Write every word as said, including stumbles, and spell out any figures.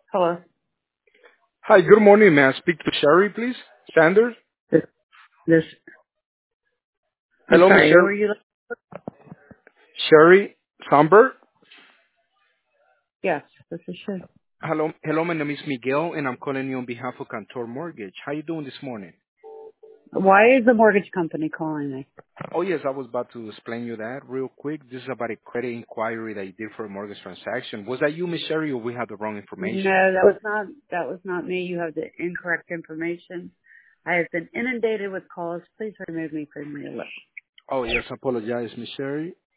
Hello. Hi, good morning. May I speak to Sherry, please? Sanders? This, this, I'm Hello, Miss sorry, who Sherry. are you? Sherry Somber? Yes, this is she. Hello, hello, my name is Miguel, and I'm calling you on behalf of Cantor Mortgage. How you doing this morning? Why is the mortgage company calling me? Oh, yes, I was about to explain you that real quick. This is about a credit inquiry that you did for a mortgage transaction. Was that you, Miss Sherry, or we have the wrong No, information? that was not, that was not me. You have the incorrect information. I have been inundated with calls. Please remove me from your list. Oh, yes, I apologize, Miss Sherry.